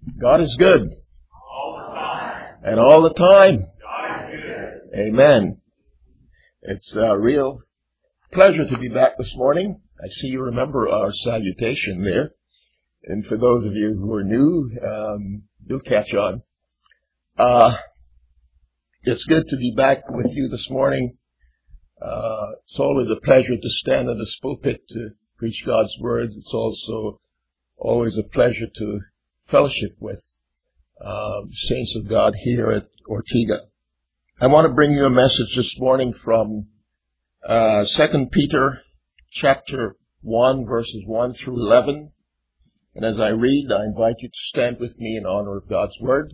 God is good. All the time. And all the time. God is good. Amen. It's a real pleasure to be back this morning. I see you remember our salutation there. And for those of you who are new, you'll catch on. It's good to be back with you this morning. It's always a pleasure to stand in this pulpit to preach God's word. It's also always a pleasure to fellowship with saints of God here at Ortega. I want to bring you a message this morning from 2 Peter chapter 1, verses 1 through 11. And as I read, I invite you to stand with me in honor of God's word.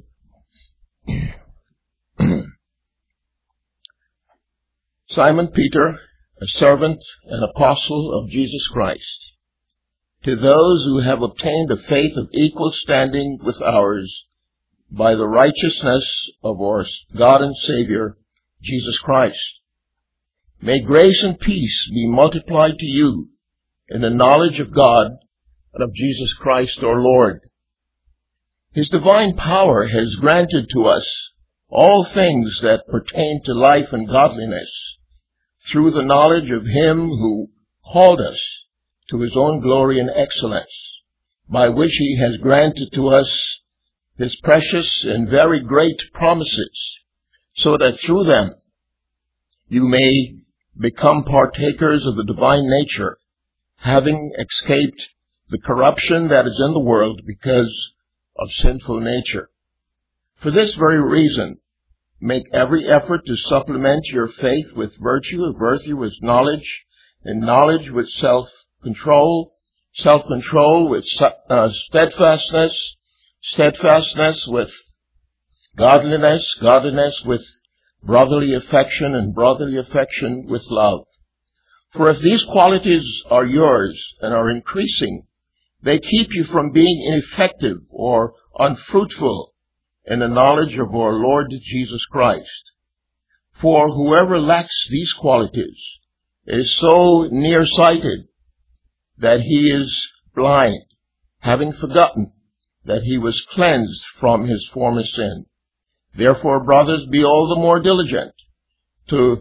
Simon Peter, a servant and apostle of Jesus Christ, to those who have obtained a faith of equal standing with ours by the righteousness of our God and Savior, Jesus Christ. May grace and peace be multiplied to you in the knowledge of God and of Jesus Christ our Lord. His divine power has granted to us all things that pertain to life and godliness through the knowledge of Him who called us to His own glory and excellence, by which He has granted to us His precious and very great promises, so that through them you may become partakers of the divine nature, having escaped the corruption that is in the world because of sinful nature. For this very reason, make every effort to supplement your faith with virtue with knowledge, and knowledge with self-control with steadfastness, steadfastness with godliness, godliness with brotherly affection, and brotherly affection with love. For if these qualities are yours and are increasing, they keep you from being ineffective or unfruitful in the knowledge of our Lord Jesus Christ. For whoever lacks these qualities is so nearsighted that he is blind, having forgotten that he was cleansed from his former sin. Therefore, brothers, be all the more diligent to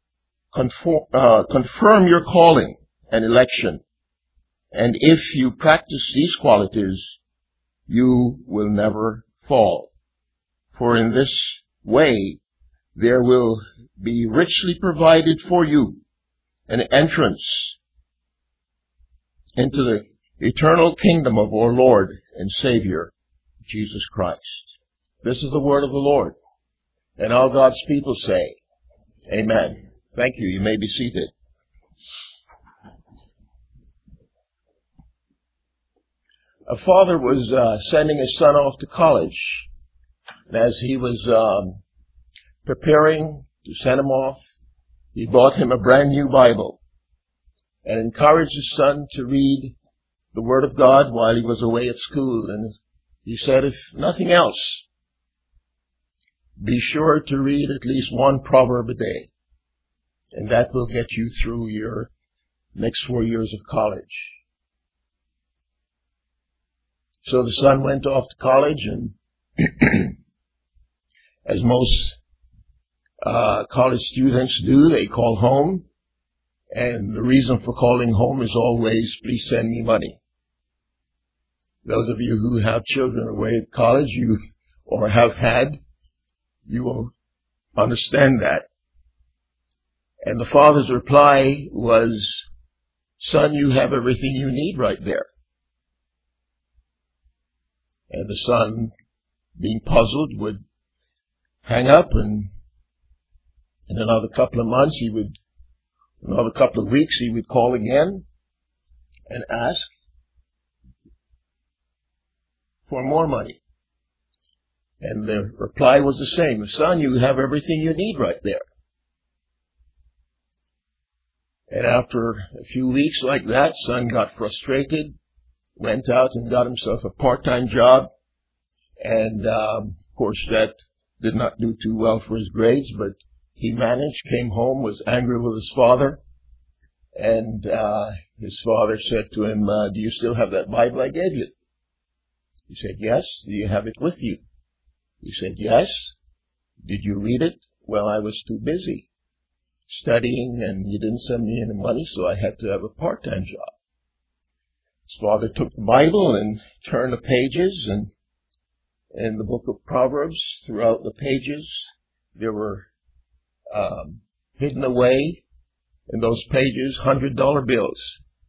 confirm your calling and election. And if you practice these qualities, you will never fall. For in this way, there will be richly provided for you an entrance into the eternal kingdom of our Lord and Savior, Jesus Christ. This is the word of the Lord. And all God's people say, Amen. Thank you. You may be seated. A father was sending his son off to college. And as he was preparing to send him off, he bought him a brand new Bible and encouraged his son to read the Word of God while he was away at school. And he said, if nothing else, be sure to read at least one proverb a day. And that will get you through your next 4 years of college. So the son went off to college, and as most college students do, they call home. And the reason for calling home is always, please send me money. Those of you who have children away at college, or have had, you will understand that. And the father's reply was, son, you have everything you need right there. And the son, being puzzled, would hang up, and in another couple of months, another couple of weeks, he would call again and ask for more money. And the reply was the same. Son, you have everything you need right there. And after a few weeks like that, son got frustrated, went out and got himself a part-time job. And, of course, that did not do too well for his grades, but he managed, came home, was angry with his father. And his father said to him, do you still have that Bible I gave you? He said, yes. Do you have it with you? He said, yes. Did you read it? Well, I was too busy studying, and you didn't send me any money, so I had to have a part-time job. His father took the Bible and turned the pages, and in the book of Proverbs, throughout the pages, there were hidden away in those pages $100 bills.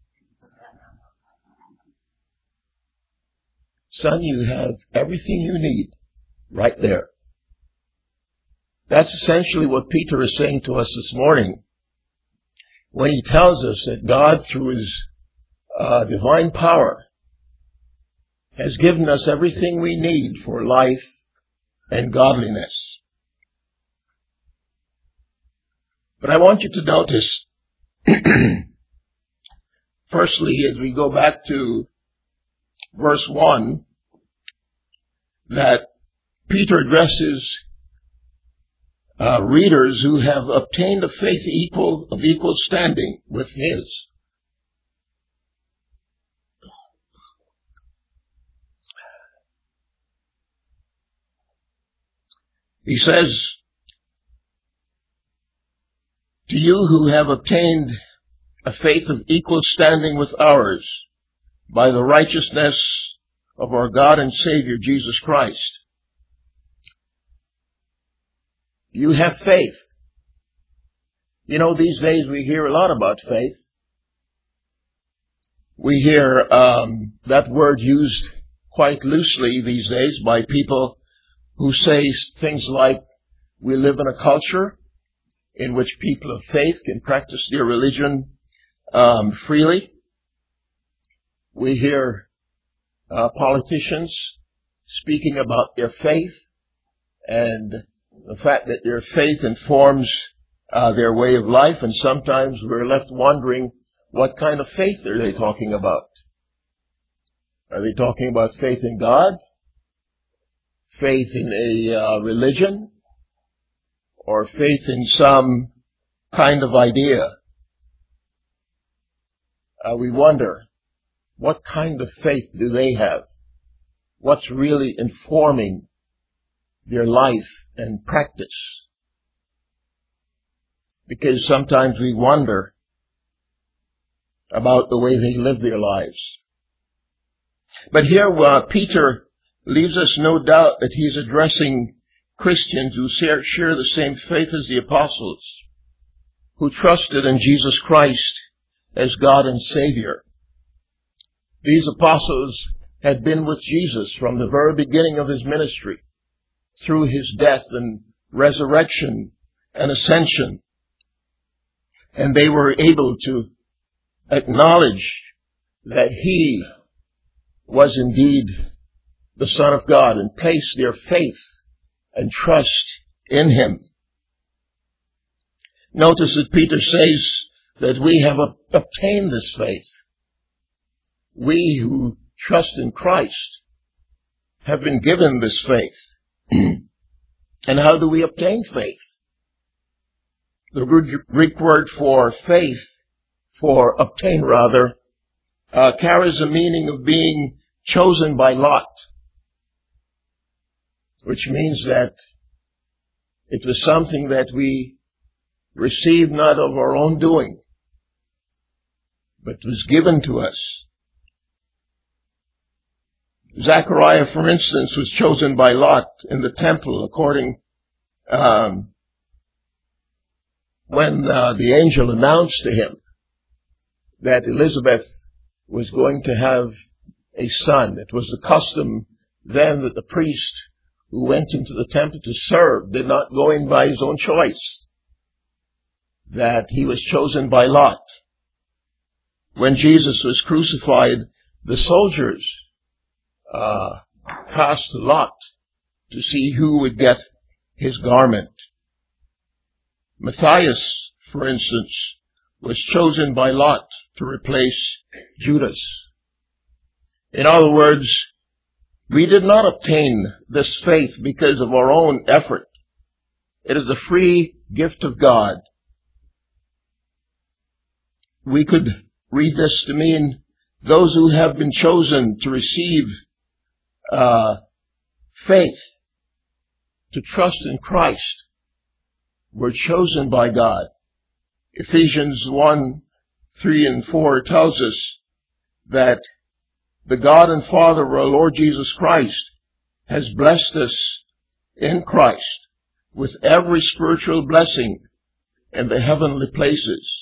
Son, you have everything you need right there. That's essentially what Peter is saying to us this morning when he tells us that God, through His divine power, has given us everything we need for life and godliness. But I want you to notice, firstly, as we go back to verse 1, that Peter addresses readers who have obtained a faith of equal standing with his. He says, to you who have obtained a faith of equal standing with ours by the righteousness of our God and Savior Jesus Christ. You have faith. You know, these days we hear a lot about faith. We hear that word used quite loosely these days by people who say things like, we live in a culture in which people of faith can practice their religion freely. We hear politicians speaking about their faith and the fact that their faith informs their way of life, and sometimes we're left wondering, what kind of faith are they talking about? Are they talking about faith in God? Faith in a religion? Or faith in some kind of idea? We wonder, what kind of faith do they have? What's really informing their life and practice? Because sometimes we wonder about the way they live their lives. But here Peter leaves us no doubt that he's addressing Christians who share the same faith as the apostles, who trusted in Jesus Christ as God and Savior. These apostles had been with Jesus from the very beginning of his ministry, through his death and resurrection and ascension. And they were able to acknowledge that he was indeed the Son of God and place their faith and trust in him. Notice that Peter says that we have obtained this faith. We who trust in Christ have been given this faith. And how do we obtain faith? The Greek word for faith, for obtain rather, carries the meaning of being chosen by lot, which means that it was something that we received not of our own doing, but was given to us. Zechariah, for instance, was chosen by lot in the temple according when the angel announced to him that Elizabeth was going to have a son. It was the custom then that the priest who went into the temple to serve did not go in by his own choice, that he was chosen by lot. When Jesus was crucified, the soldiers cast a lot to see who would get his garment. Matthias, for instance, was chosen by lot to replace Judas. In other words, we did not obtain this faith because of our own effort. It is a free gift of God. We could read this to mean those who have been chosen to receive faith to trust in Christ. We're chosen by God. Ephesians 1:3-4 tells us that the God and Father of our Lord Jesus Christ has blessed us in Christ with every spiritual blessing in the heavenly places,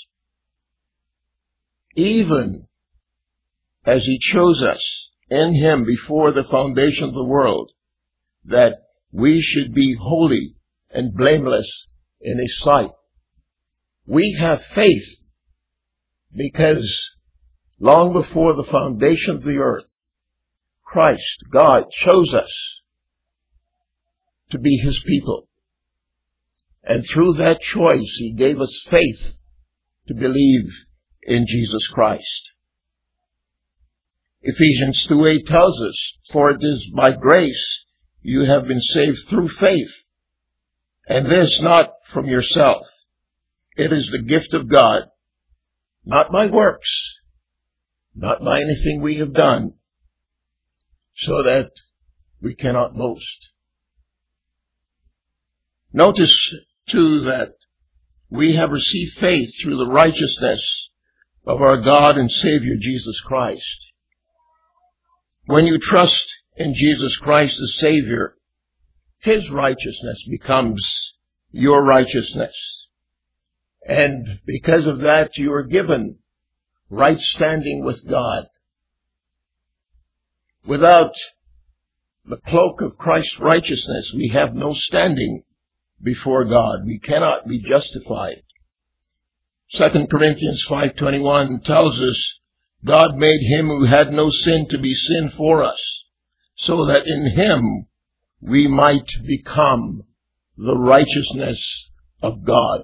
even as He chose us in Him before the foundation of the world, that we should be holy and blameless in His sight. We have faith because long before the foundation of the earth, Christ, God, chose us to be His people. And through that choice, He gave us faith to believe in Jesus Christ. Ephesians 2:8 tells us, "For it is by grace you have been saved through faith, and this not from yourself. It is the gift of God, not by works, not by anything we have done, so that we cannot boast." Notice, too, that we have received faith through the righteousness of our God and Savior, Jesus Christ. When you trust in Jesus Christ as Savior, His righteousness becomes your righteousness. And because of that, you are given right standing with God. Without the cloak of Christ's righteousness, we have no standing before God. We cannot be justified. 2 Corinthians 5:21 tells us, God made Him who had no sin to be sin for us, so that in Him we might become the righteousness of God.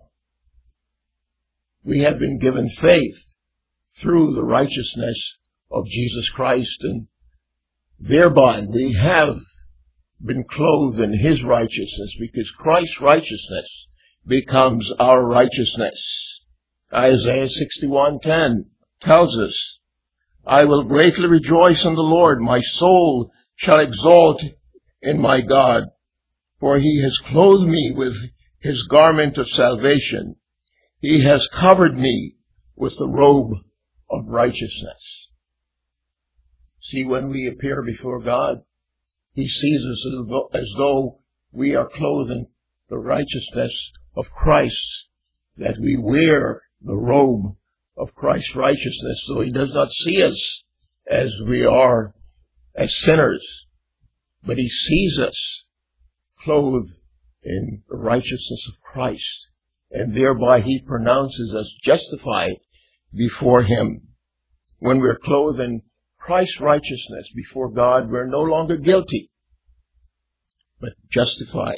We have been given faith through the righteousness of Jesus Christ, and thereby we have been clothed in His righteousness, because Christ's righteousness becomes our righteousness. Isaiah 61:10 tells us, "I will greatly rejoice in the Lord. My soul shall exult in my God, for He has clothed me with His garment of salvation. He has covered me with the robe of righteousness." See, when we appear before God, He sees us as though we are clothed in the righteousness of Christ, that we wear the robe of Christ's righteousness. So He does not see us as we are, as sinners, but He sees us clothed in the righteousness of Christ, and thereby He pronounces us justified before Him. When we're clothed in Christ's righteousness before God, we're no longer guilty, but justified.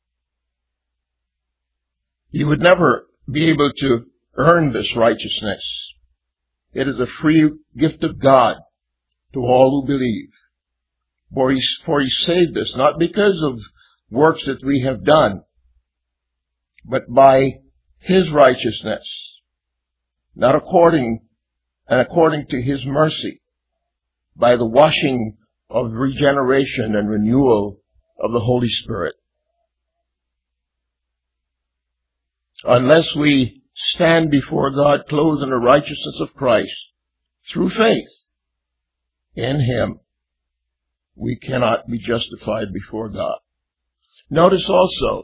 You would never be able to earn this righteousness. It is a free gift of God to all who believe. For He saved us, not because of works that we have done, but by His righteousness, not according to His mercy, by the washing of regeneration and renewal of the Holy Spirit. Unless we stand before God clothed in the righteousness of Christ through faith in Him, we cannot be justified before God. Notice also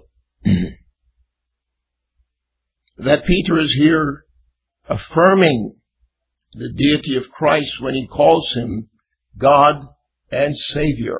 that Peter is here affirming the deity of Christ when he calls Him God and Savior.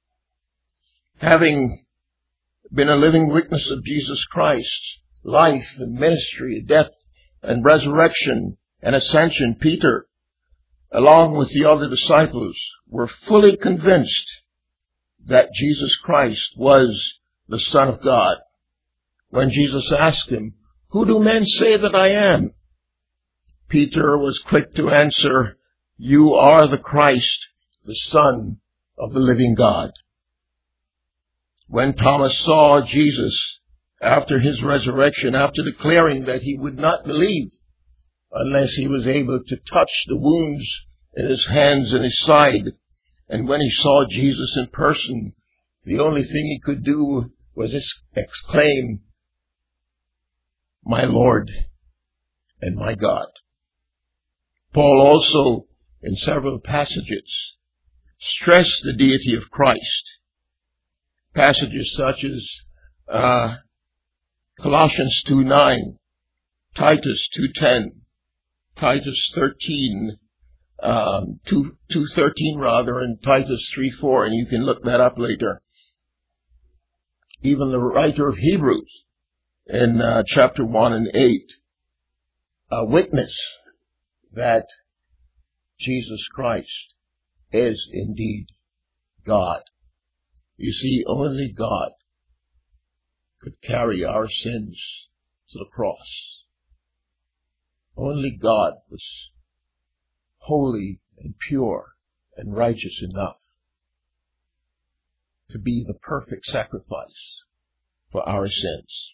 Having been a living witness of Jesus Christ's life and ministry, death and resurrection and ascension, Peter, along with the other disciples, were fully convinced that Jesus Christ was the Son of God. When Jesus asked him, "Who do men say that I am?" Peter was quick to answer, "You are the Christ, the Son of the living God." When Thomas saw Jesus after His resurrection, after declaring that he would not believe unless he was able to touch the wounds in His hands and His side, And when he saw Jesus in person, the only thing he could do was exclaim, "My Lord and my God." Paul also, in several passages, stressed the deity of Christ. Passages such as Colossians 2:9, Titus 2:10, Titus 13, 2:13 rather, and Titus 3:4, and you can look that up later. Even the writer of Hebrews in chapter 1 and 8 witness that Jesus Christ is indeed God. You see, only God could carry our sins to the cross. Only God was holy and pure and righteous enough to be the perfect sacrifice for our sins.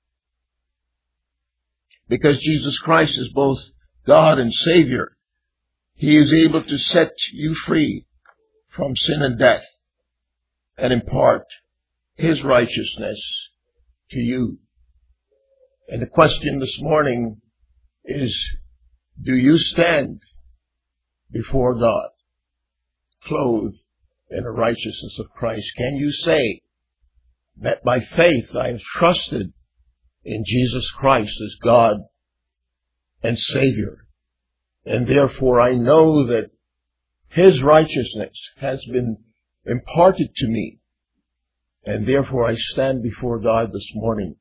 Because Jesus Christ is both God and Savior, He is able to set you free from sin and death and impart His righteousness to you. And the question this morning is, do you stand before God clothed in the righteousness of Christ? Can you say that by faith I have trusted in Jesus Christ as God and Savior, and therefore I know that His righteousness has been imparted to me, and therefore I stand before God this morning,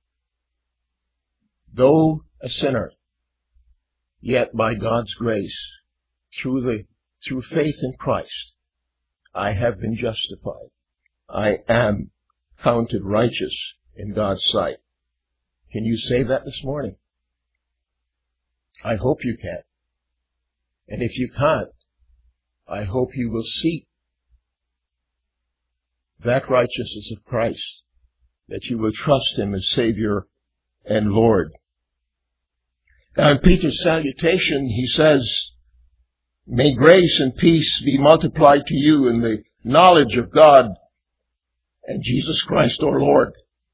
though a sinner, yet by God's grace, through faith in Christ, I have been justified. I am counted righteous in God's sight. Can you say that this morning? I hope you can. And if you can't, I hope you will seek that righteousness of Christ, that you will trust Him as Savior and Lord. Now in Peter's salutation, he says, "May grace and peace be multiplied to you in the knowledge of God and Jesus Christ our Lord."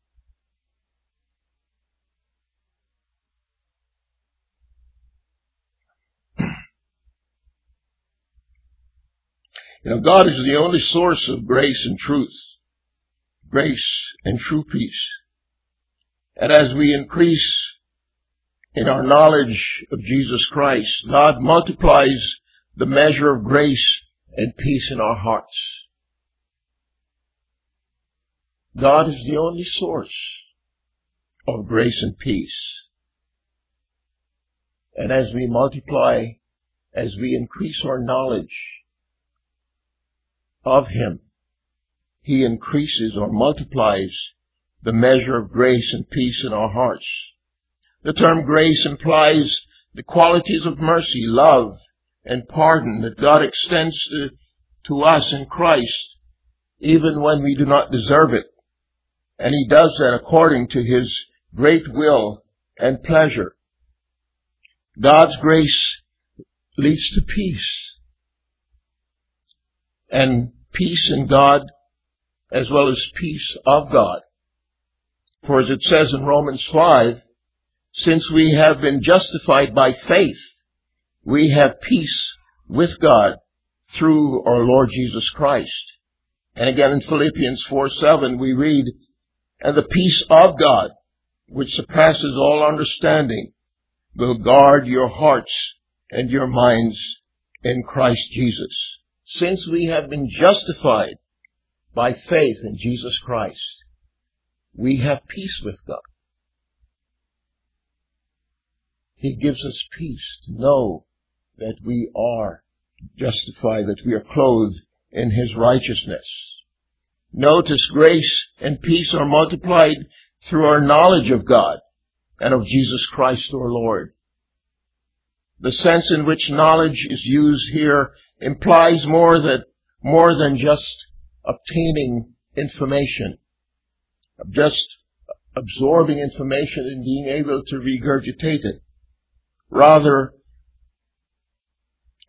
You know, God is the only source of grace and truth, grace and true peace. And as we increase in our knowledge of Jesus Christ, God multiplies the measure of grace and peace in our hearts. God is the only source of grace and peace. And as we multiply, as we increase our knowledge of Him, He increases or multiplies the measure of grace and peace in our hearts. The term grace implies the qualities of mercy, love, and pardon that God extends to us in Christ, even when we do not deserve it. And He does that according to His great will and pleasure. God's grace leads to peace. And peace in God as well as peace of God. For as it says in Romans 5, since we have been justified by faith, we have peace with God through our Lord Jesus Christ. And again in Philippians 4:7 we read, "And the peace of God, which surpasses all understanding, will guard your hearts and your minds in Christ Jesus." Since we have been justified by faith in Jesus Christ, we have peace with God. He gives us peace to know that we are justified, that we are clothed in His righteousness. Notice grace and peace are multiplied through our knowledge of God and of Jesus Christ our Lord. The sense in which knowledge is used here implies more than just obtaining information, just absorbing information and being able to regurgitate it. Rather,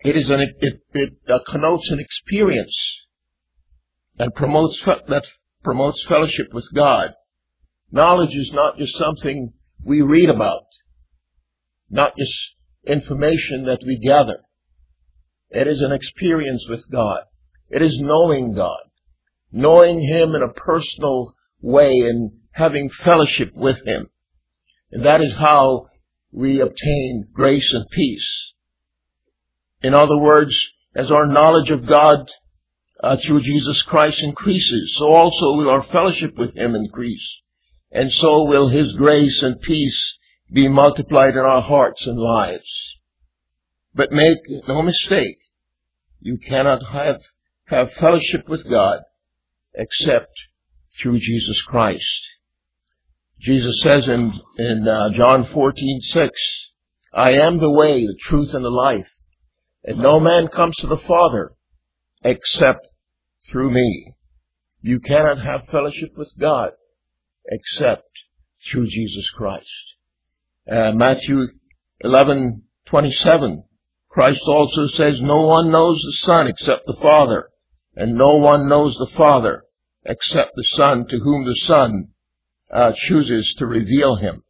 It connotes an experience and promotes fellowship with God. Knowledge is not just something we read about, not just information that we gather. It is an experience with God. It is knowing God, knowing Him in a personal way and having fellowship with Him. And that is how we obtain grace and peace. In other words, as our knowledge of God through Jesus Christ increases, so also will our fellowship with Him increase. And so will His grace and peace be multiplied in our hearts and lives. But make no mistake, you cannot have fellowship with God except through Jesus Christ. Jesus says in John 14:6, I am the way, the truth, and the life, and no man comes to the Father except through me. You cannot have fellowship with God except through Jesus Christ. Matthew 11:27, Christ also says, no one knows the Son except the Father, and no one knows the Father except the Son, to whom the Son chooses to reveal Him.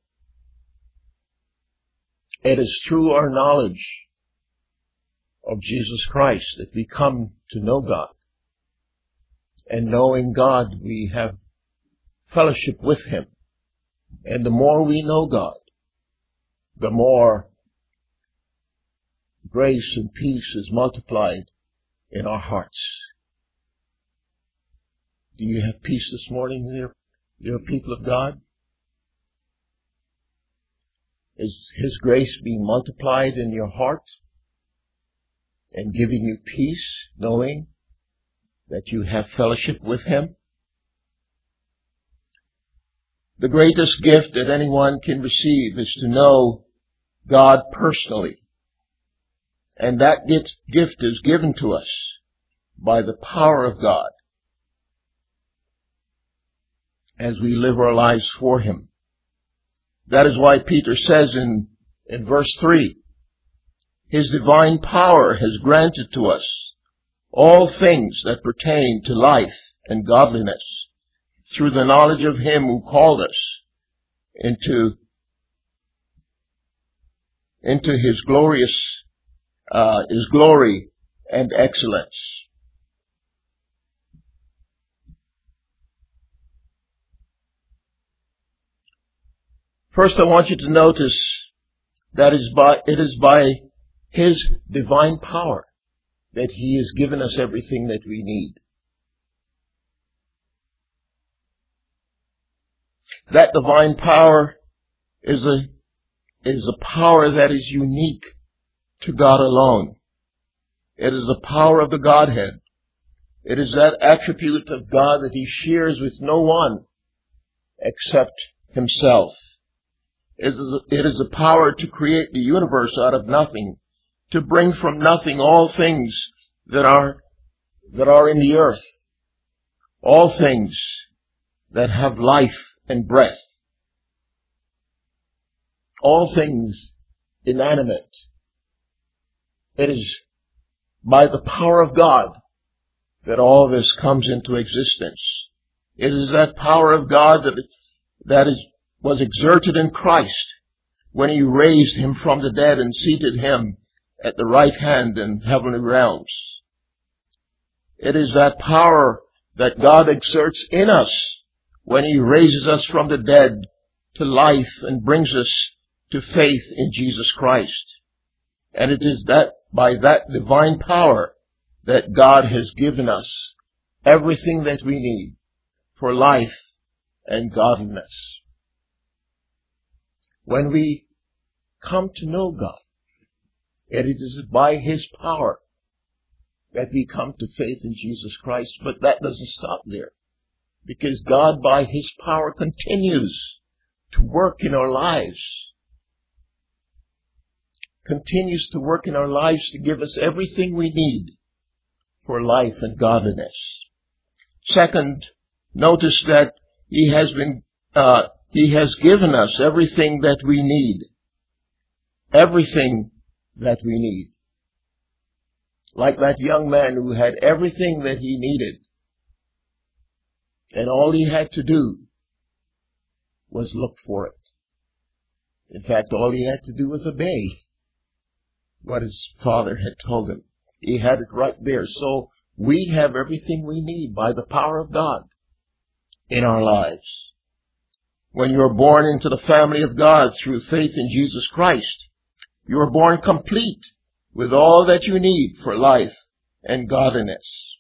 It is through our knowledge of Jesus Christ that we come to know God. And knowing God, we have fellowship with Him. And the more we know God, the more grace and peace is multiplied in our hearts. Do you have peace this morning, dear people of God? Is His grace being multiplied in your heart and giving you peace, knowing that you have fellowship with Him? The greatest gift that anyone can receive is to know God personally. And that gift is given to us by the power of God as we live our lives for Him. That is why Peter says in verse 3, His divine power has granted to us all things that pertain to life and godliness through the knowledge of Him who called us into His His glory and excellence. First, I want you to notice that it is by His divine power that He has given us everything that we need. That divine power is a power that is unique to God alone. It is the power of the Godhead. It is that attribute of God that He shares with no one except Himself. It is the power to create the universe out of nothing, to bring from nothing all things that are in the earth, all things that have life and breath, all things inanimate. It is by the power of God that all this comes into existence. It is that power of God that was exerted in Christ when He raised Him from the dead and seated Him at the right hand in heavenly realms. It is that power that God exerts in us when He raises us from the dead to life and brings us to faith in Jesus Christ. And it is that by that divine power that God has given us everything that we need for life and godliness. When we come to know God, it is by His power that we come to faith in Jesus Christ. But that doesn't stop there, because God by His power continues to work in our lives. Continues to work in our lives to give us everything we need for life and godliness. Second, notice that He has given us everything that we need. Everything that we need. like that young man who had everything that he needed. And all he had to do was look for it. In fact, all he had to do was obey what his father had told him. He had it right there. So we have everything we need by the power of God in our lives. When you're born into the family of God through faith in Jesus Christ, you are born complete with all that you need for life and godliness.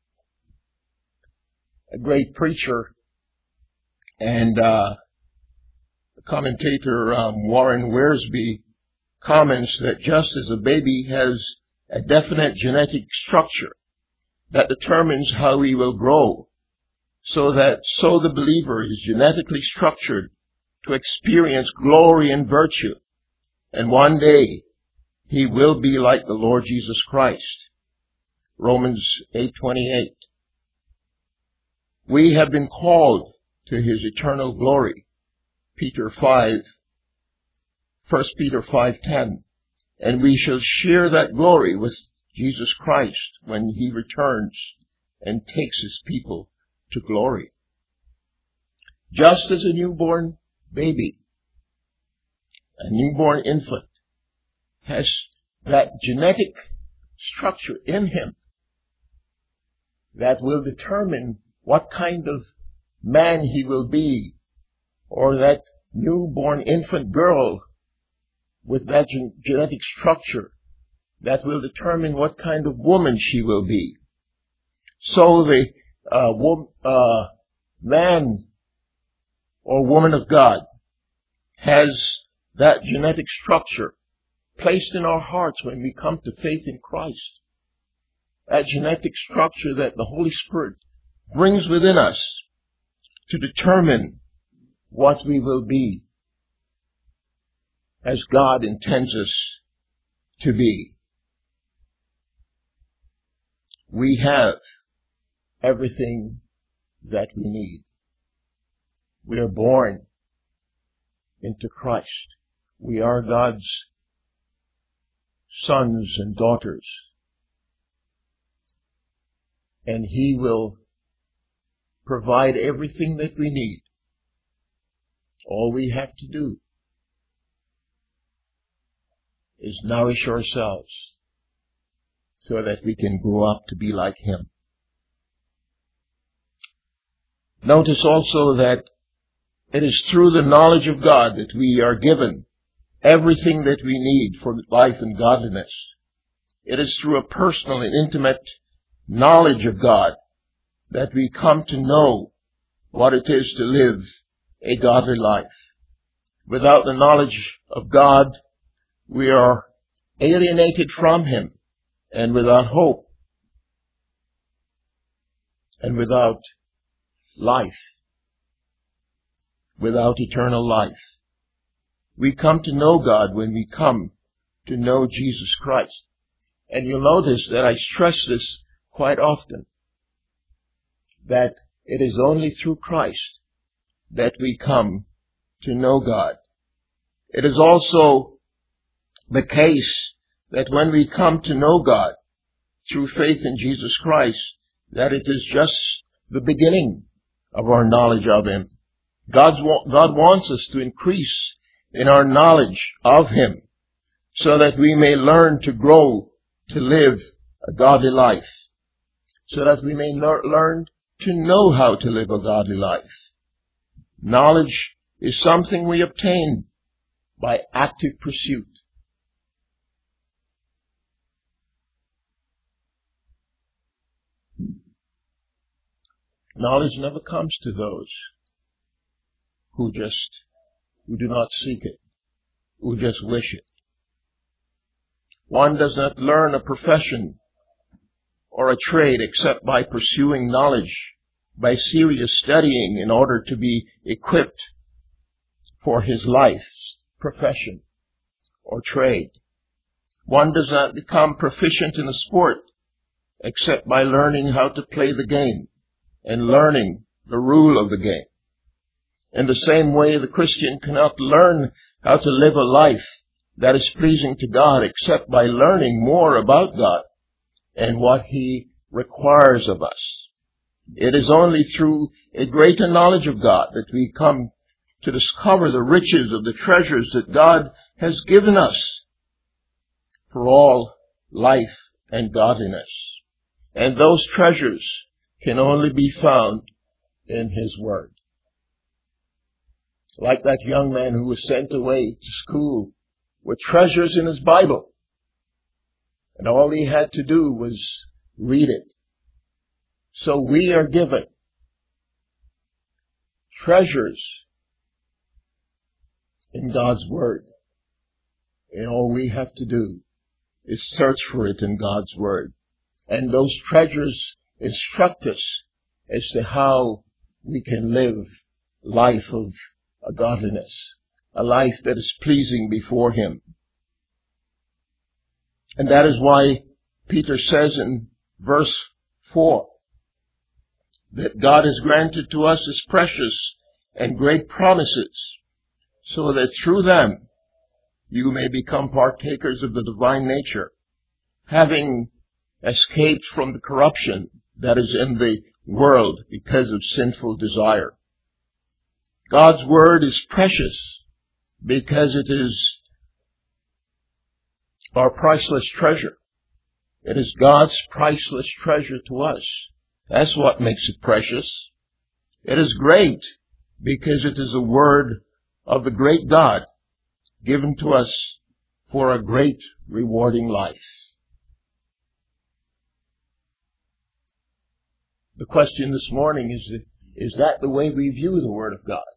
A great preacher and commentator Warren Wiersbe comments that just as a baby has a definite genetic structure that determines how he will grow, so the believer is genetically structured to experience glory and virtue, and one day he will be like the Lord Jesus Christ. Romans 8:28. We have been called to his eternal glory. 1 Peter 5:10. And we shall share that glory with Jesus Christ when he returns and takes his people to glory. Just as a newborn baby, a newborn infant, has that genetic structure in him that will determine what kind of man he will be, or that newborn infant girl with that genetic structure that will determine what kind of woman she will be. So the man or woman of God has that genetic structure placed in our hearts when we come to faith in Christ. That genetic structure that the Holy Spirit brings within us to determine what we will be as God intends us to be. We have everything that we need. We are born into Christ. We are God's sons and daughters. And he will provide everything that we need. All we have to do is nourish ourselves so that we can grow up to be like him. Notice also that it is through the knowledge of God that we are given everything that we need for life and godliness. It is through a personal and intimate knowledge of God that we come to know what it is to live a godly life. Without the knowledge of God, we are alienated from him, and without hope, and without life, without eternal life. We come to know God when we come to know Jesus Christ. And you'll notice that I stress this quite often, that it is only through Christ that we come to know God. It is also the case that when we come to know God through faith in Jesus Christ, that it is just the beginning of our knowledge of him. God wants us to increase in our knowledge of him so that we may learn to grow to live a godly life, so that we may learn to know how to live a godly life. Knowledge is something we obtain by active pursuit. Knowledge never comes to those who do not seek it, who just wish it. One does not learn a profession or a trade except by pursuing knowledge, by serious studying in order to be equipped for his life's profession or trade. One does not become proficient in a sport except by learning how to play the game and learning the rule of the game. In the same way, the Christian cannot learn how to live a life that is pleasing to God except by learning more about God and what He requires of us. It is only through a greater knowledge of God that we come to discover the riches of the treasures that God has given us for all life and godliness. And those treasures can only be found in His Word. Like that young man who was sent away to school with treasures in his Bible. And all he had to do was read it. So we are given treasures in God's Word. And all we have to do is search for it in God's Word. And those treasures instruct us as to how we can live life of a godliness, a life that is pleasing before Him. And that is why Peter says in verse 4 that God has granted to us His precious and great promises, so that through them you may become partakers of the divine nature, having escaped from the corruption that is in the world because of sinful desire. God's Word is precious because it is our priceless treasure. It is God's priceless treasure to us. That's what makes it precious. It is great because it is a word of the great God given to us for a great rewarding life. The question this morning is that the way we view the Word of God?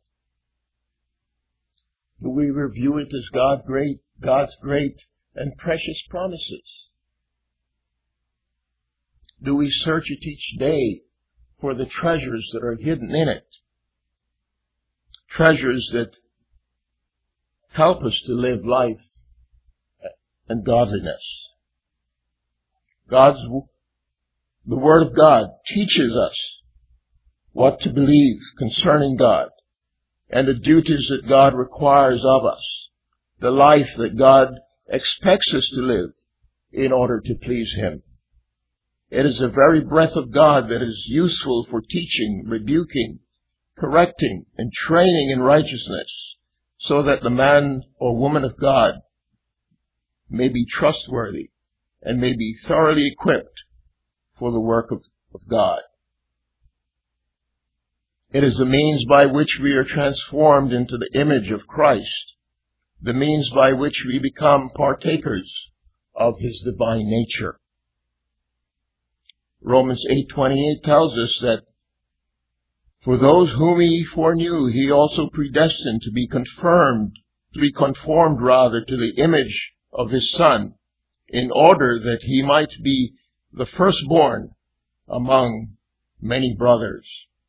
Do we review it as God's great and precious promises? Do we search it each day for the treasures that are hidden in it? Treasures that help us to live life and godliness. The Word of God teaches us what to believe concerning God and the duties that God requires of us, the life that God expects us to live in order to please Him. It is the very breath of God that is useful for teaching, rebuking, correcting, and training in righteousness, so that the man or woman of God may be trustworthy and may be thoroughly equipped for the work of God. It is the means by which we are transformed into the image of Christ, the means by which we become partakers of His divine nature. Romans 8:28 tells us that for those whom He foreknew, He also predestined to be conformed to the image of His Son, in order that He might be the firstborn among many brothers.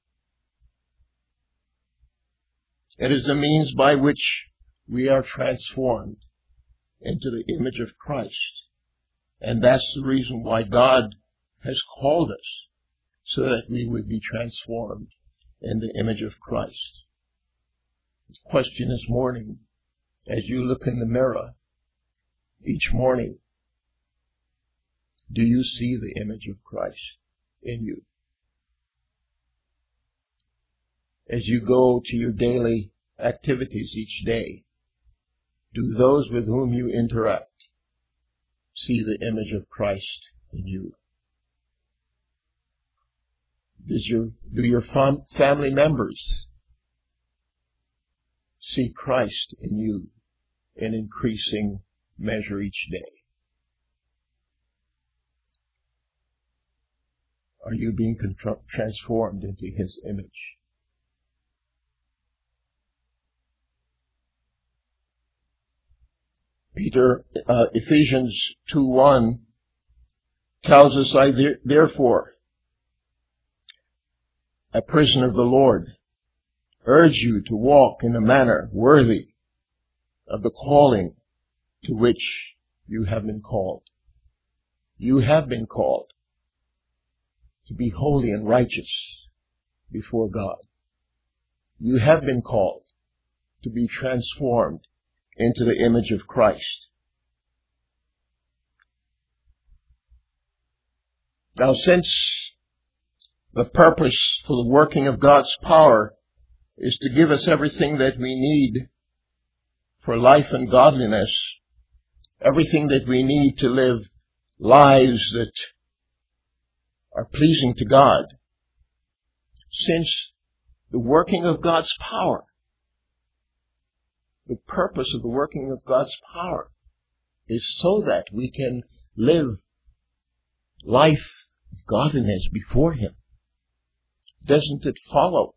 It is the means by which we are transformed into the image of Christ. And that's the reason why God has called us, so that we would be transformed in the image of Christ. The question this morning, as you look in the mirror each morning, do you see the image of Christ in you? As you go to your daily activities each day, do those with whom you interact see the image of Christ in you? Do your family members see Christ in you in increasing measure each day? Are you being transformed into His image? Ephesians 2:1 tells us, I therefore, a prisoner of the Lord, urge you to walk in a manner worthy of the calling to which you have been called. You have been called to be holy and righteous before God. You have been called to be transformed into the image of Christ. Now, since the purpose for the working of God's power is to give us everything that we need for life and godliness, everything that we need to live lives that are pleasing to God, since the working of God's power, the purpose of the working of God's power is so that we can live life of godliness before Him, doesn't it follow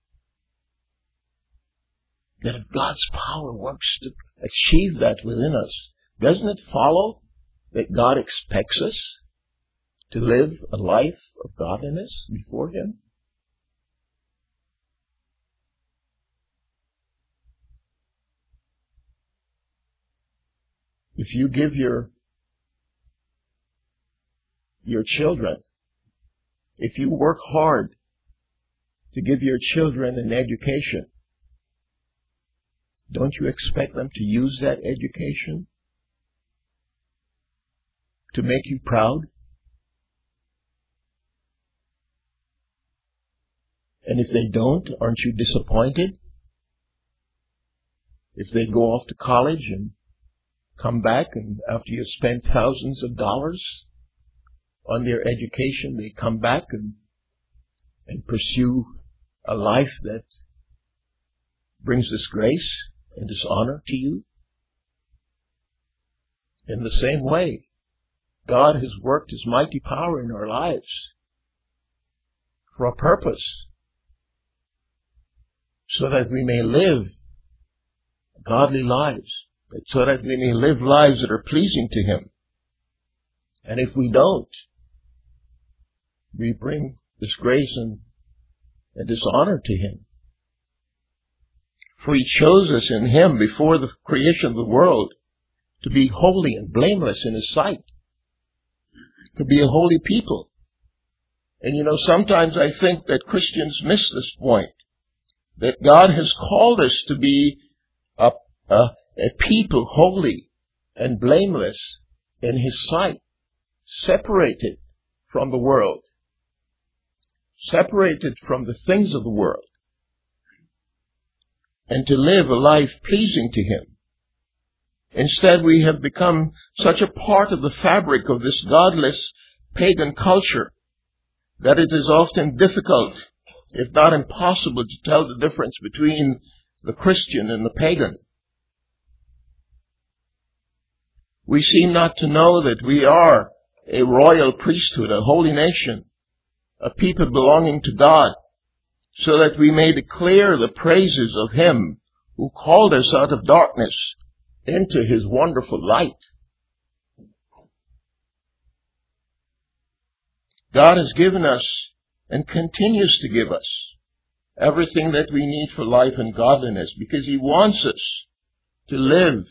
that if God's power works to achieve that within us, doesn't it follow that God expects us to live a life of godliness before Him? If you give your children, if you work hard to give your children an education, don't you expect them to use that education to make you proud? And if they don't, aren't you disappointed? If they go off to college and come back, and after you've spent thousands of dollars on their education, they come back and pursue a life that brings disgrace and dishonor to you? In the same way, God has worked His mighty power in our lives for a purpose, so that we may live godly lives, so that we may live lives that are pleasing to Him. And if we don't, we bring disgrace and dishonor to Him. For He chose us in Him before the creation of the world to be holy and blameless in His sight, to be a holy people. And sometimes I think that Christians miss this point, that God has called us to be a people holy and blameless in His sight, separated from the world, separated from the things of the world, and to live a life pleasing to Him. Instead, we have become such a part of the fabric of this godless pagan culture that it is often difficult, if not impossible, to tell the difference between the Christian and the pagan. We seem not to know that we are a royal priesthood, a holy nation, a people belonging to God, so that we may declare the praises of Him who called us out of darkness into His wonderful light. God has given us and continues to give us everything that we need for life and godliness, because He wants us to live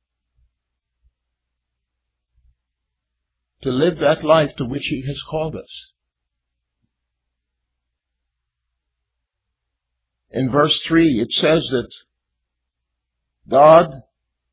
that life to which He has called us. In verse 3, it says that God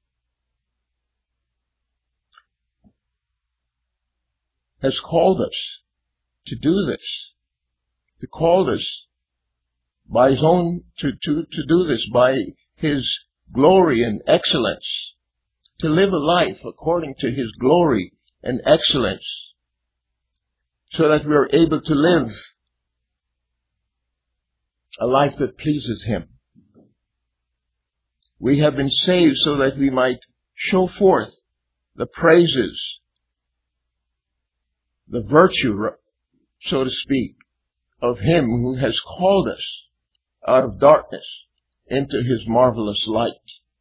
has called us to do this, to call us by His own, to do this by His glory and excellence, to live a life according to His glory and excellence, so that we are able to live a life that pleases Him. We have been saved so that we might show forth the praises, the virtue, so to speak, of Him who has called us out of darkness into His marvelous light.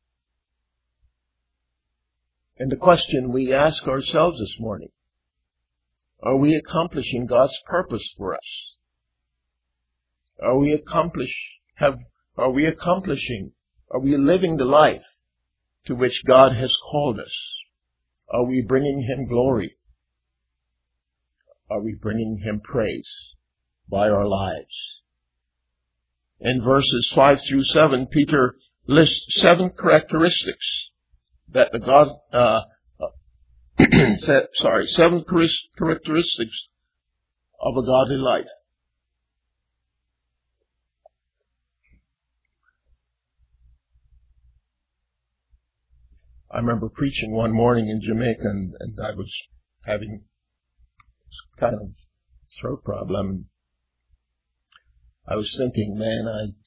And the question we ask ourselves this morning, are we accomplishing God's purpose for us? Are we living the life to which God has called us? Are we bringing Him glory? Are we bringing Him praise by our lives? In verses 5 through 7, Peter lists 7 characteristics that seven characteristics of a godly life. I remember preaching one morning in Jamaica, and I was having kind of throat problem. I was thinking, man,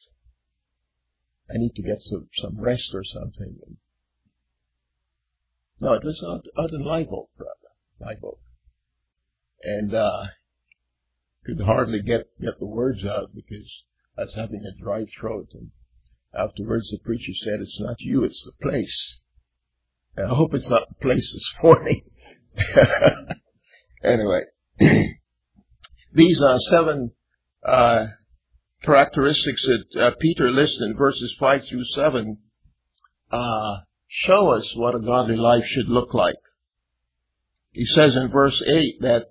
I need to get some rest or something. No, it was out in Live Oak, brother. Live Oak. And could hardly get the words out because I was having a dry throat. And afterwards the preacher said, it's not you, it's the place. And I hope it's not the place this morning. Anyway, these are 7 characteristics that Peter lists in verses 5 through 7 show us what a godly life should look like. He says in verse 8 that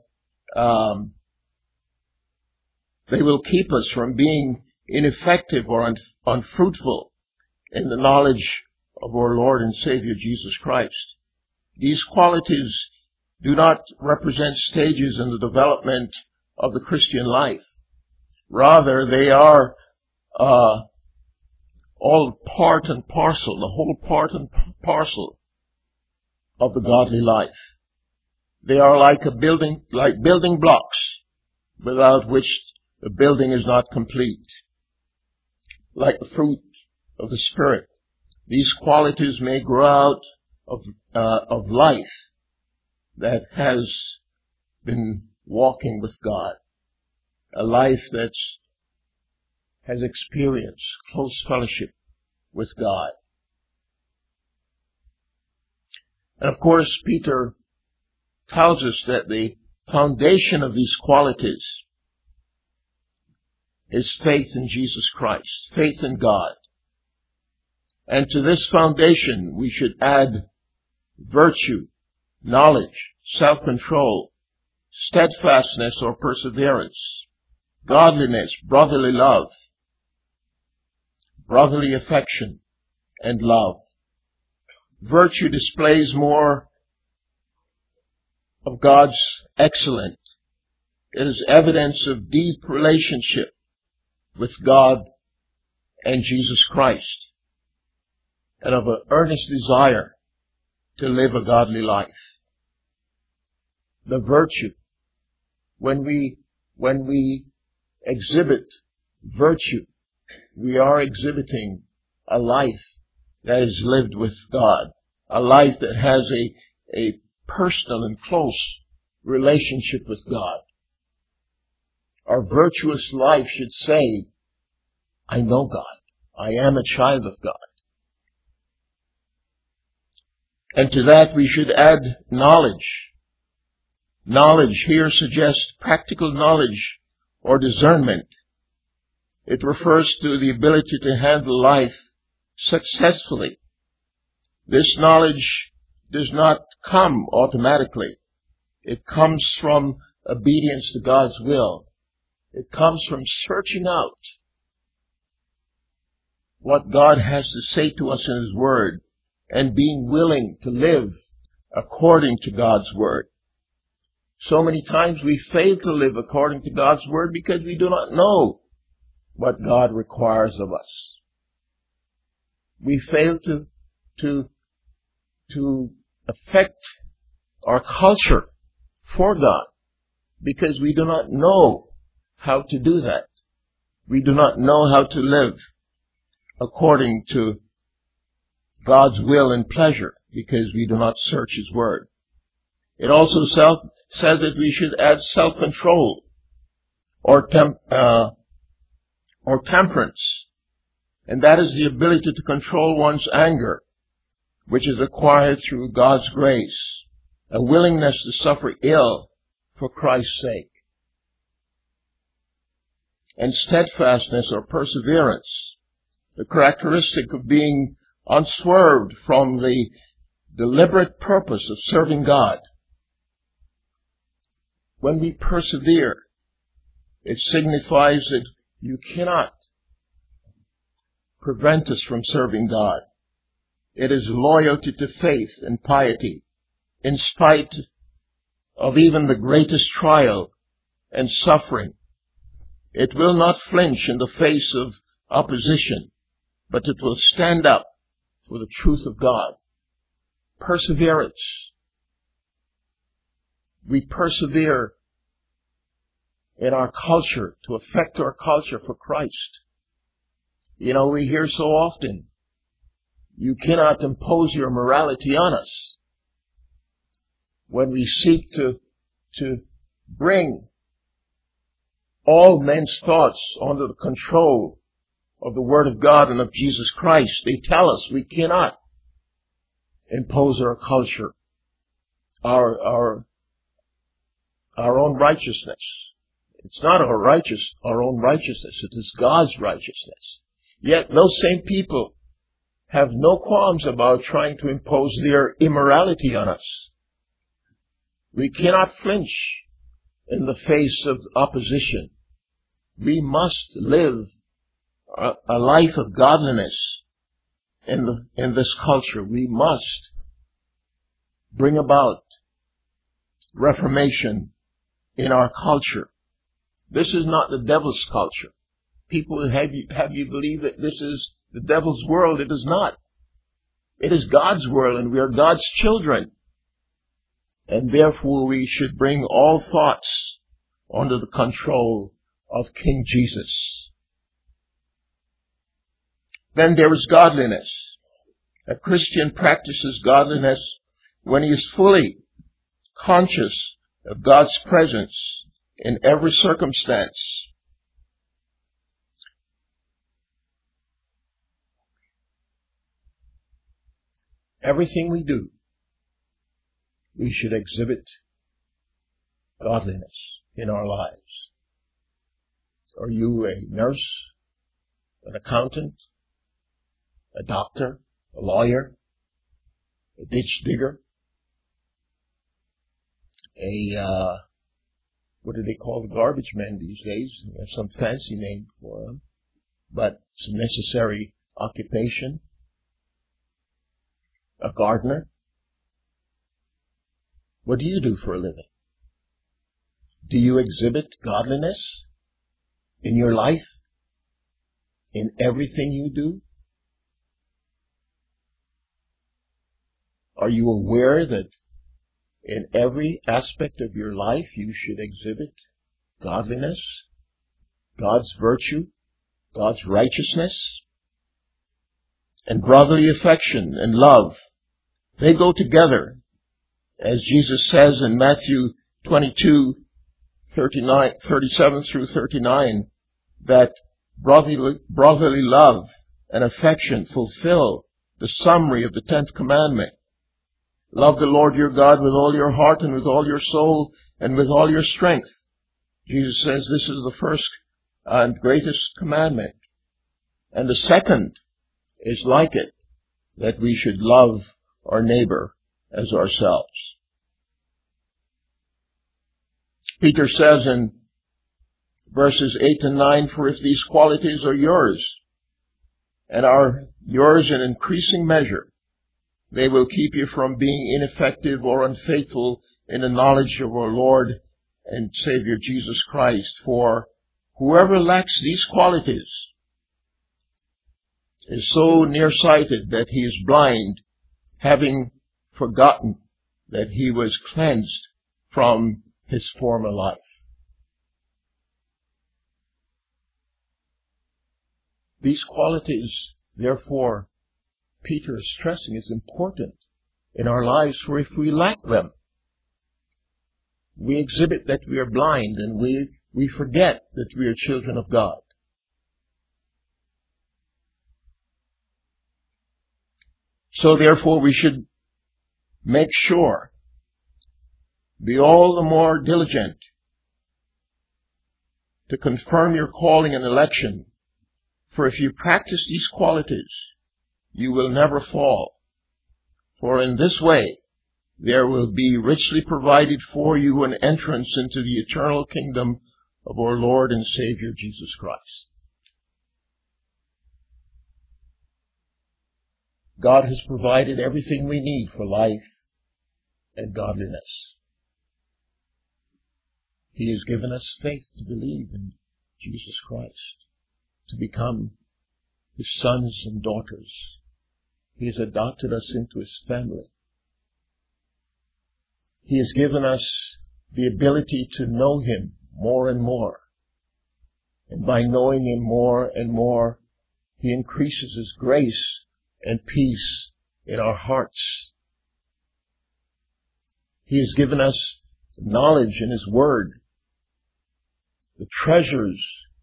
they will keep us from being ineffective or unfruitful in the knowledge of our Lord and Savior Jesus Christ. These qualities do not represent stages in the development of the Christian life. Rather, they are all part and parcel, the whole part and parcel of the godly life. They are like building blocks, without which the building is not complete. Like the fruit of the Spirit, these qualities may grow out of life that has been walking with God, a life that has experienced close fellowship with God. And of course, Peter tells us that the foundation of these qualities is faith in Jesus Christ, faith in God. And to this foundation, we should add virtue, knowledge, self-control, steadfastness or perseverance, godliness, brotherly love, brotherly affection, and love. Virtue displays more of God's excellence. It is evidence of deep relationship with God and Jesus Christ, and of an earnest desire to live a godly life. The virtue, when we exhibit virtue, we are exhibiting a life that is lived with God, a life that has a personal and close relationship with God. Our virtuous life should say, I know God. I am a child of God. And to that we should add knowledge. Knowledge here suggests practical knowledge or discernment. It refers to the ability to handle life successfully. This knowledge does not come automatically. It comes from obedience to God's will. It comes from searching out what God has to say to us in His Word and being willing to live according to God's Word. So many times we fail to live according to God's Word because we do not know what God requires of us. We fail to affect our culture for God because we do not know how to do that. We do not know how to live according to God's will and pleasure because we do not search His Word. It also says that we should add self-control or temperance. And that is the ability to control one's anger, which is acquired through God's grace, a willingness to suffer ill for Christ's sake. And steadfastness or perseverance, the characteristic of being unswerved from the deliberate purpose of serving God. When we persevere, it signifies that you cannot prevent us from serving God. It is loyalty to faith and piety, in spite of even the greatest trial and suffering. It will not flinch in the face of opposition, but it will stand up for the truth of God. Perseverance. We persevere in our culture to affect our culture for Christ. You know, we hear so often, you cannot impose your morality on us. When we seek to bring all men's thoughts under the control of the Word of God and of Jesus Christ, they tell us we cannot impose our culture, our own righteousness. It's not our own righteousness. It is God's righteousness. Yet those same people have no qualms about trying to impose their immorality on us. We cannot flinch in the face of opposition. We must live a life of godliness in this culture. We must bring about reformation in our culture. This is not the devil's culture. People have you believe that this is the devil's world. It is not. It is God's world, and we are God's children. And therefore we should bring all thoughts under the control of King Jesus. Then there is godliness. A Christian practices godliness when he is fully conscious of God's presence in every circumstance. Everything we do, we should exhibit godliness in our lives. Are you a nurse, an accountant, a doctor, a lawyer, a ditch digger, what do they call the garbage men these days? There's some fancy name for them, but it's a necessary occupation. A gardener. What do you do for a living? Do you exhibit godliness in your life? In everything you do? Are you aware that in every aspect of your life you should exhibit godliness, God's virtue, God's righteousness, and brotherly affection and love? They go together, as Jesus says in Matthew 22:37 through 39, that brotherly love and affection fulfill the summary of the 10th commandment. Love the Lord your God with all your heart and with all your soul and with all your strength. Jesus says this is the first and greatest commandment. And the second is like it, that we should love our neighbor as ourselves. Peter says in verses 8 and 9, for if these qualities are yours, and are yours in increasing measure, they will keep you from being ineffective or unfaithful in the knowledge of our Lord and Savior Jesus Christ. For whoever lacks these qualities is so nearsighted that he is blind, having forgotten that he was cleansed from his former life. These qualities, therefore, Peter is stressing, is important in our lives, for if we lack them, we exhibit that we are blind and we forget that we are children of God. So therefore we should make sure, be all the more diligent to confirm your calling and election. For if you practice these qualities, you will never fall. For in this way, there will be richly provided for you an entrance into the eternal kingdom of our Lord and Savior Jesus Christ. God has provided everything we need for life and godliness. He has given us faith to believe in Jesus Christ, to become His sons and daughters. He has adopted us into His family. He has given us the ability to know Him more and more. And by knowing Him more and more, He increases His grace and peace in our hearts. He has given us knowledge in His Word, the treasures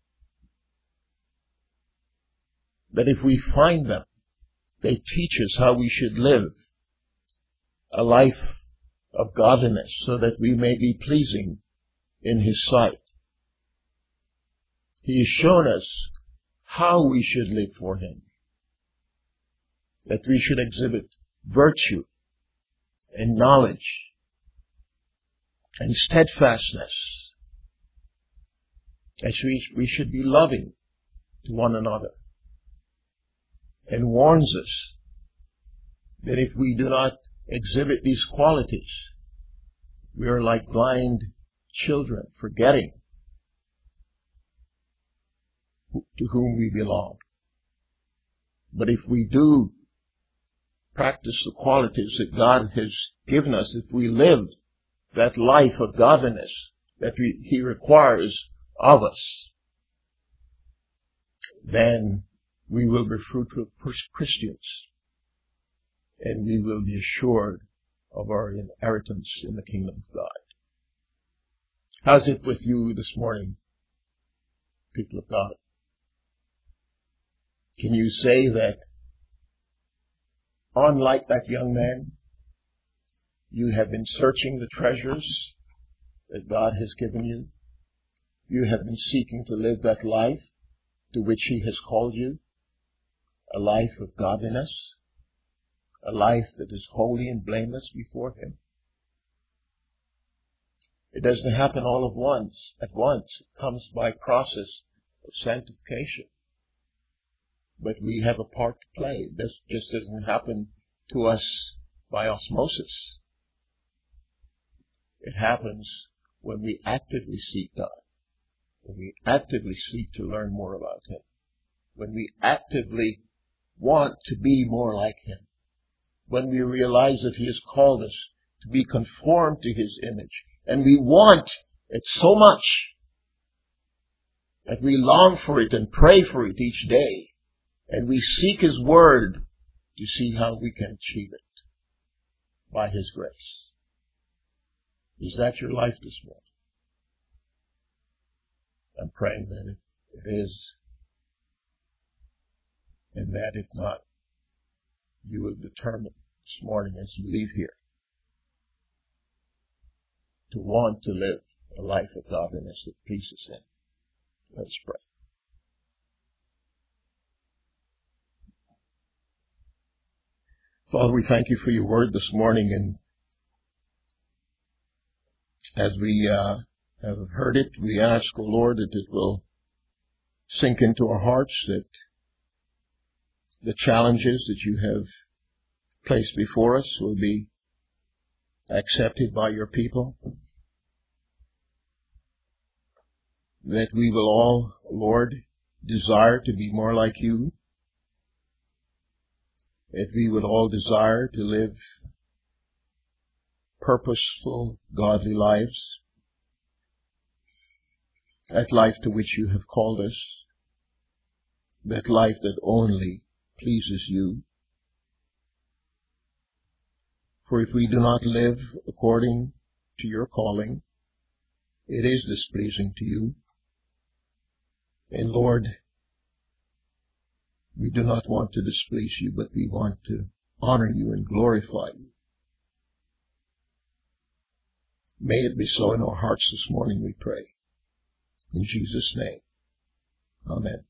that if we find them, they teach us how we should live a life of godliness so that we may be pleasing in His sight. He has shown us how we should live for Him, that we should exhibit virtue and knowledge and steadfastness, as we should be loving to one another, and warns us that if we do not exhibit these qualities, we are like blind children, forgetting to whom we belong. But if we do practice the qualities that God has given us, if we live that life of godliness that He requires of us, then we will be fruitful Christians, and we will be assured of our inheritance in the kingdom of God. How's it with you this morning, people of God? Can you say that, unlike that young man, you have been searching the treasures that God has given you? You have been seeking to live that life to which He has called you, a life of godliness, a life that is holy and blameless before Him. It doesn't happen all at once. It comes by process of sanctification. But we have a part to play. This just doesn't happen to us by osmosis. It happens when we actively seek God, when we actively seek to learn more about Him, when we actively want to be more like Him, when we realize that He has called us to be conformed to His image, and we want it so much that we long for it and pray for it each day, and we seek His Word to see how we can achieve it by His grace. Is that your life this morning? I'm praying that it is, and that if not, you will determine this morning as you leave here to want to live a life of godliness that pleases Him. Let's pray. Father, we thank You for Your Word this morning, and as we have heard it, we ask, O Lord, that it will sink into our hearts, that the challenges that You have placed before us will be accepted by Your people, that we will all, Lord, desire to be more like You, that we would all desire to live purposeful, godly lives, that life to which You have called us, that life that only pleases You. For if we do not live according to Your calling, it is displeasing to You. And Lord, we do not want to displease You, but we want to honor You and glorify You. May it be so in our hearts this morning, we pray. In Jesus' name, amen.